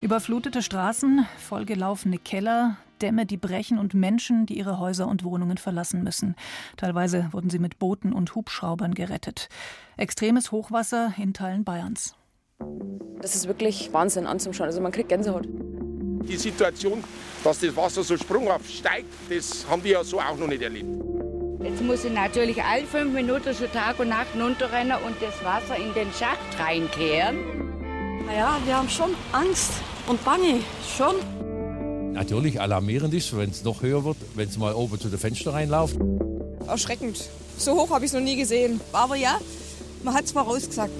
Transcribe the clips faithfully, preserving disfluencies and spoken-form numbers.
Überflutete Straßen, vollgelaufene Keller, Dämme, die brechen und Menschen, die ihre Häuser und Wohnungen verlassen müssen. Teilweise wurden sie mit Booten und Hubschraubern gerettet. Extremes Hochwasser in Teilen Bayerns. Das ist wirklich Wahnsinn anzuschauen. Also man kriegt Gänsehaut. Die Situation, dass das Wasser so sprunghaft steigt, das haben wir ja so auch noch nicht erlebt. Jetzt muss ich natürlich alle fünf Minuten so Tag und Nacht runterrennen und das Wasser in den Schacht reinkehren. Naja, wir haben schon Angst und Bange, schon. Natürlich alarmierend ist, wenn es noch höher wird, wenn es mal oben zu den Fenstern reinläuft. Erschreckend. So hoch habe ich es noch nie gesehen. Aber ja, man hat es vorausgesagt.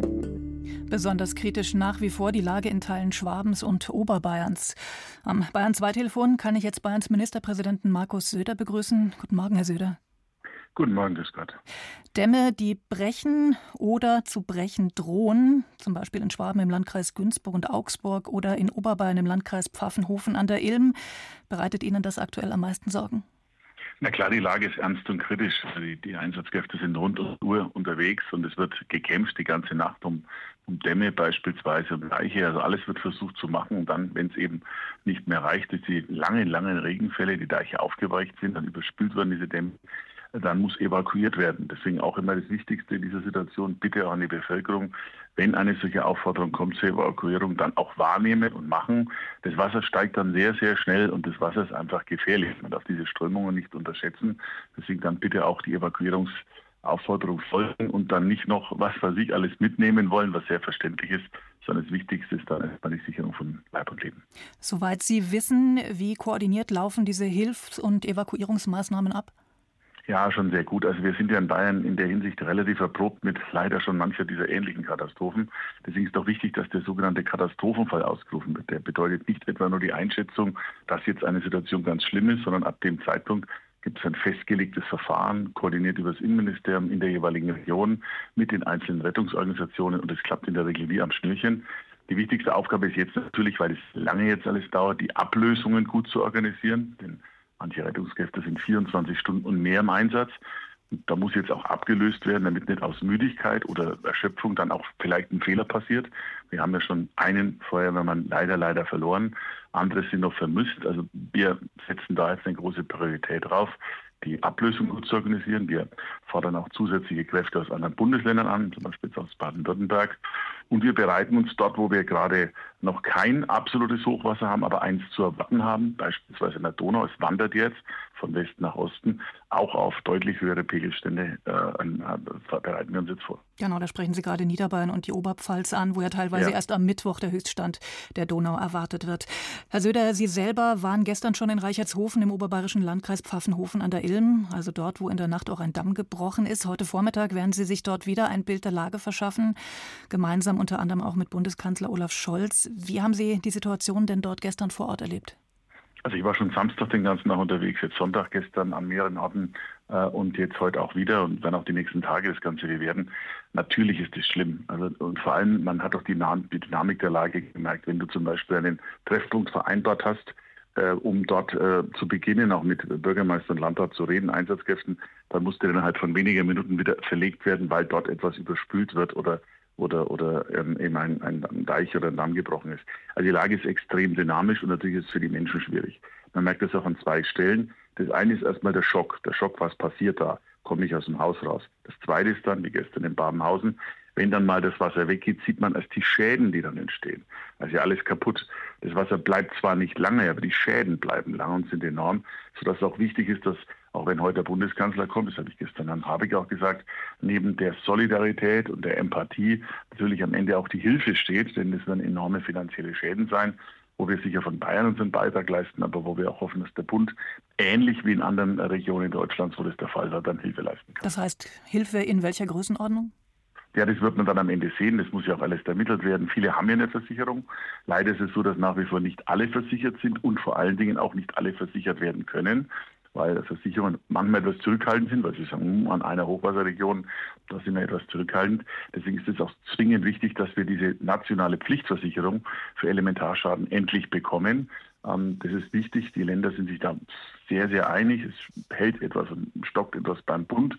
Besonders kritisch nach wie vor die Lage in Teilen Schwabens und Oberbayerns. Am Bayern zwei Telefon kann ich jetzt Bayerns Ministerpräsidenten Markus Söder begrüßen. Guten Morgen, Herr Söder. Guten Morgen, grüß Gott. Dämme, die brechen oder zu brechen drohen, zum Beispiel in Schwaben im Landkreis Günzburg und Augsburg oder in Oberbayern im Landkreis Pfaffenhofen an der Ilm. Bereitet Ihnen das aktuell am meisten Sorgen? Na klar, die Lage ist ernst und kritisch. Die, die Einsatzkräfte sind rund um die Uhr unterwegs und es wird gekämpft die ganze Nacht um, um Dämme beispielsweise, um Leiche. Also alles wird versucht zu machen und dann, wenn es eben nicht mehr reicht, durch die langen, langen Regenfälle, die Deiche aufgeweicht sind, dann überspült werden diese Dämme, dann muss evakuiert werden. Deswegen auch immer das Wichtigste in dieser Situation, bitte auch an die Bevölkerung, wenn eine solche Aufforderung kommt zur Evakuierung, dann auch wahrnehmen und machen. Das Wasser steigt dann sehr, sehr schnell und das Wasser ist einfach gefährlich. Man darf diese Strömungen nicht unterschätzen. Deswegen dann bitte auch die Evakuierungsaufforderung folgen und dann nicht noch was für sich alles mitnehmen wollen, was sehr verständlich ist, sondern das Wichtigste ist dann erstmal die Sicherung von Leib und Leben. Soweit Sie wissen, wie koordiniert laufen diese Hilfs- und Evakuierungsmaßnahmen ab? Ja, schon sehr gut. Also wir sind ja in Bayern in der Hinsicht relativ erprobt mit leider schon mancher dieser ähnlichen Katastrophen. Deswegen ist auch wichtig, dass der sogenannte Katastrophenfall ausgerufen wird. Der bedeutet nicht etwa nur die Einschätzung, dass jetzt eine Situation ganz schlimm ist, sondern ab dem Zeitpunkt gibt es ein festgelegtes Verfahren, koordiniert über das Innenministerium in der jeweiligen Region mit den einzelnen Rettungsorganisationen und es klappt in der Regel wie am Schnürchen. Die wichtigste Aufgabe ist jetzt natürlich, weil es lange jetzt alles dauert, die Ablösungen gut zu organisieren. Denn manche Rettungskräfte sind vierundzwanzig Stunden und mehr im Einsatz. Und da muss jetzt auch abgelöst werden, damit nicht aus Müdigkeit oder Erschöpfung dann auch vielleicht ein Fehler passiert. Wir haben ja schon einen Feuerwehrmann leider, leider verloren. Andere sind noch vermisst. Also wir setzen da jetzt eine große Priorität drauf, die Ablösung gut zu organisieren. Wir fordern auch zusätzliche Kräfte aus anderen Bundesländern an, zum Beispiel aus Baden-Württemberg. Und wir bereiten uns dort, wo wir gerade noch kein absolutes Hochwasser haben, aber eins zu erwarten haben, beispielsweise in der Donau, es wandert jetzt von Westen nach Osten, auch auf deutlich höhere Pegelstände äh, äh, bereiten wir uns jetzt vor. Genau, da sprechen Sie gerade Niederbayern und die Oberpfalz an, wo ja teilweise Ja. erst am Mittwoch der Höchststand der Donau erwartet wird. Herr Söder, Sie selber waren gestern schon in Reichertshofen im oberbayerischen Landkreis Pfaffenhofen an der Ilm, also dort, wo in der Nacht auch ein Damm gebrochen ist. Heute Vormittag werden Sie sich dort wieder ein Bild der Lage verschaffen, gemeinsam unter anderem auch mit Bundeskanzler Olaf Scholz. Wie haben Sie die Situation denn dort gestern vor Ort erlebt? Also ich war schon Samstag den ganzen Tag unterwegs, jetzt Sonntag gestern an mehreren Orten äh, und jetzt heute auch wieder und dann auch die nächsten Tage das Ganze werden. Natürlich ist es schlimm. Also, und vor allem, man hat auch die, die Dynamik der Lage gemerkt, wenn du zum Beispiel einen Treffpunkt vereinbart hast, äh, um dort äh, zu beginnen, auch mit Bürgermeister und Landrat zu reden, Einsatzkräften, dann musste der innerhalb von wenigen Minuten wieder verlegt werden, weil dort etwas überspült wird oder oder oder ähm, eben ein, ein Deich oder ein Damm gebrochen ist. Also die Lage ist extrem dynamisch und natürlich ist es für die Menschen schwierig. Man merkt das auch an zwei Stellen. Das eine ist erstmal der Schock. Der Schock, was passiert da? Komme ich aus dem Haus raus. Das zweite ist dann, wie gestern in Babenhausen, wenn dann mal das Wasser weggeht, sieht man erst die Schäden, die dann entstehen. Also ja alles kaputt. Das Wasser bleibt zwar nicht lange, aber die Schäden bleiben lang und sind enorm, sodass auch wichtig ist, dass auch wenn heute der Bundeskanzler kommt, das habe ich gestern Herrn Habeck auch gesagt, neben der Solidarität und der Empathie natürlich am Ende auch die Hilfe steht, denn das werden enorme finanzielle Schäden sein, wo wir sicher von Bayern unseren Beitrag leisten, aber wo wir auch hoffen, dass der Bund ähnlich wie in anderen Regionen Deutschlands, wo das der Fall war, dann Hilfe leisten kann. Das heißt, Hilfe in welcher Größenordnung? Ja, das wird man dann am Ende sehen. Das muss ja auch alles ermittelt werden. Viele haben ja eine Versicherung. Leider ist es so, dass nach wie vor nicht alle versichert sind und vor allen Dingen auch nicht alle versichert werden können, weil Versicherungen manchmal etwas zurückhaltend sind, weil sie sagen, an einer Hochwasserregion, da sind wir etwas zurückhaltend. Deswegen ist es auch zwingend wichtig, dass wir diese nationale Pflichtversicherung für Elementarschaden endlich bekommen. Ähm, das ist wichtig. Die Länder sind sich da sehr, sehr einig. Es hält etwas und stockt etwas beim Bund.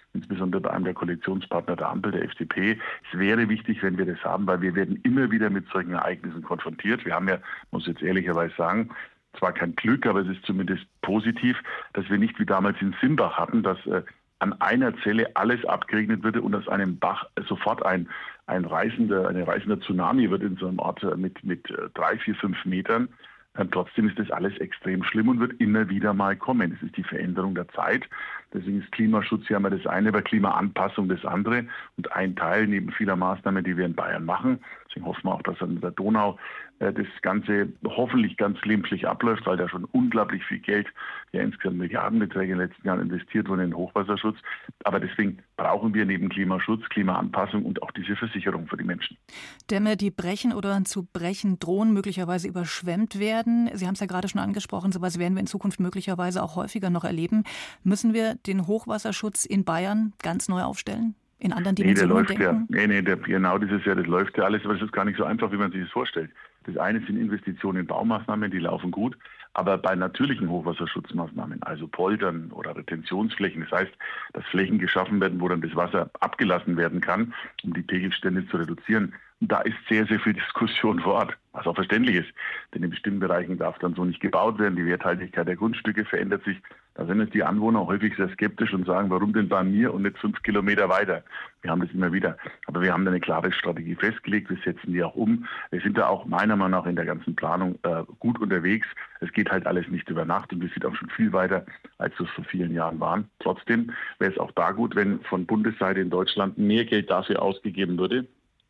insbesondere bei einem der Koalitionspartner der Ampel, der F D P. Es wäre wichtig, wenn wir das haben, weil wir werden immer wieder mit solchen Ereignissen konfrontiert. Wir haben ja, muss ich jetzt ehrlicherweise sagen, zwar kein Glück, aber es ist zumindest positiv, dass wir nicht wie damals in Simbach hatten, dass äh, an einer Zelle alles abgeregnet würde und aus einem Bach sofort ein, ein reißender, eine reißender Tsunami wird in so einem Ort mit, mit drei, vier, fünf Metern. Ähm, trotzdem ist das alles extrem schlimm und wird immer wieder mal kommen. Es ist die Veränderung der Zeit. Deswegen ist Klimaschutz ja immer das eine, aber Klimaanpassung das andere. Und ein Teil neben vieler Maßnahmen, die wir in Bayern machen. Deswegen hoffen wir auch, dass an der Donau äh, das Ganze hoffentlich ganz glimpflich abläuft, weil da schon unglaublich viel Geld, ja insgesamt Milliardenbeträge in den letzten Jahren investiert wurden in den Hochwasserschutz. Aber deswegen brauchen wir neben Klimaschutz, Klimaanpassung und auch diese Versicherung für die Menschen. Dämme, die brechen oder zu brechen drohen, möglicherweise überschwemmt werden. Sie haben es ja gerade schon angesprochen, sowas werden wir in Zukunft möglicherweise auch häufiger noch erleben. Müssen wir den Hochwasserschutz in Bayern ganz neu aufstellen? In anderen Dimensionen nee, der läuft denken? Ja, nee, nee, der, genau dieses Jahr, das läuft ja alles, aber es ist gar nicht so einfach, wie man sich das vorstellt. Das eine sind Investitionen in Baumaßnahmen, die laufen gut, aber bei natürlichen Hochwasserschutzmaßnahmen, also Poldern oder Retentionsflächen, das heißt, dass Flächen geschaffen werden, wo dann das Wasser abgelassen werden kann, um die Pegelstände zu reduzieren, da ist sehr, sehr viel Diskussion vor Ort, was auch verständlich ist. Denn in bestimmten Bereichen darf dann so nicht gebaut werden, die Werthaltigkeit der Grundstücke verändert sich. Da sind jetzt die Anwohner häufig sehr skeptisch und sagen, warum denn bei mir und nicht fünf Kilometer weiter? Wir haben das immer wieder. Aber wir haben da eine klare Strategie festgelegt, wir setzen die auch um. Wir sind da auch meiner Meinung nach in der ganzen Planung äh, gut unterwegs. Es geht halt alles nicht über Nacht und wir sind auch schon viel weiter, als es vor vielen Jahren waren. Trotzdem wäre es auch da gut, wenn von Bundesseite in Deutschland mehr Geld dafür ausgegeben würde.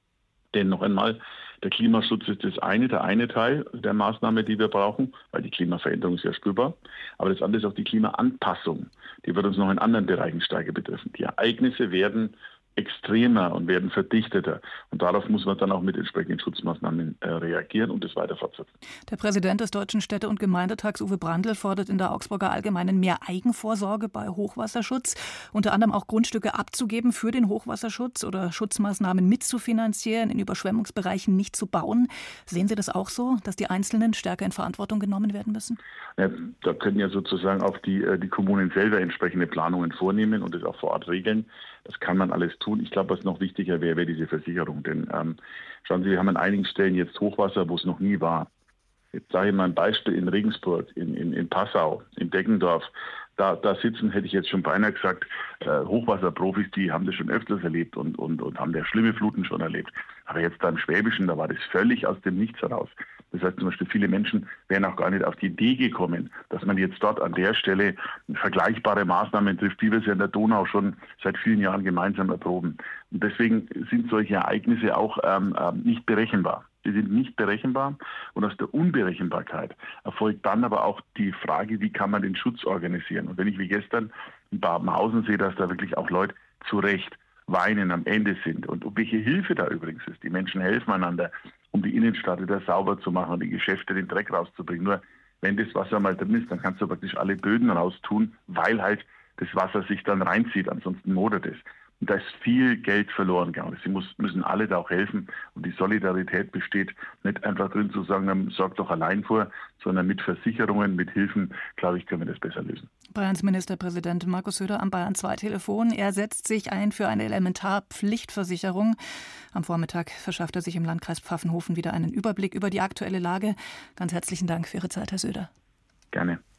Denn noch einmal, der Klimaschutz ist das eine, der eine Teil der Maßnahme, die wir brauchen, weil die Klimaveränderung ist ja spürbar. Aber das andere ist auch die Klimaanpassung. Die wird uns noch in anderen Bereichen stärker betreffen. Die Ereignisse werden extremer und werden verdichteter. Und darauf muss man dann auch mit entsprechenden Schutzmaßnahmen äh, reagieren und das weiter fortsetzen. Der Präsident des Deutschen Städte- und Gemeindetags, Uwe Brandl, fordert in der Augsburger Allgemeinen mehr Eigenvorsorge bei Hochwasserschutz, unter anderem auch Grundstücke abzugeben für den Hochwasserschutz oder Schutzmaßnahmen mitzufinanzieren, in Überschwemmungsbereichen nicht zu bauen. Sehen Sie das auch so, dass die Einzelnen stärker in Verantwortung genommen werden müssen? Ja, da können ja sozusagen auch die, die Kommunen selber entsprechende Planungen vornehmen und das auch vor Ort regeln. Das kann man alles tun. Ich glaube, was noch wichtiger wäre, wäre diese Versicherung. Denn ähm, schauen Sie, wir haben an einigen Stellen jetzt Hochwasser, wo es noch nie war. Jetzt sage ich mal ein Beispiel in Regensburg, in, in, in Passau, in Deggendorf. Da, da sitzen, hätte ich jetzt schon beinahe gesagt, äh, Hochwasserprofis, die haben das schon öfters erlebt und, und, und haben ja schlimme Fluten schon erlebt. Aber jetzt da im Schwäbischen, da war das völlig aus dem Nichts heraus. Das heißt zum Beispiel, viele Menschen wären auch gar nicht auf die Idee gekommen, dass man jetzt dort an der Stelle vergleichbare Maßnahmen trifft, wie wir sie in der Donau schon seit vielen Jahren gemeinsam erproben. Und deswegen sind solche Ereignisse auch ähm, nicht berechenbar. Sie sind nicht berechenbar und aus der Unberechenbarkeit erfolgt dann aber auch die Frage, wie kann man den Schutz organisieren. Und wenn ich wie gestern in Babenhausen sehe, dass da wirklich auch Leute zu Recht weinen am Ende sind und welche Hilfe da übrigens ist. Die Menschen helfen einander, um die Innenstadt wieder sauber zu machen und die Geschäfte den Dreck rauszubringen. Nur wenn das Wasser mal drin ist, dann kannst du praktisch alle Böden raustun, weil halt das Wasser sich dann reinzieht, ansonsten modert es. Und da ist viel Geld verloren gegangen. Sie muss, müssen alle da auch helfen. Und die Solidarität besteht nicht einfach drin zu sagen, dann sorgt doch allein vor, sondern mit Versicherungen, mit Hilfen, glaube ich, können wir das besser lösen. Bayerns Ministerpräsident Markus Söder am Bayern zwei Telefon. Er setzt sich ein für eine Elementarpflichtversicherung. Am Vormittag verschafft er sich im Landkreis Pfaffenhofen wieder einen Überblick über die aktuelle Lage. Ganz herzlichen Dank für Ihre Zeit, Herr Söder. Gerne.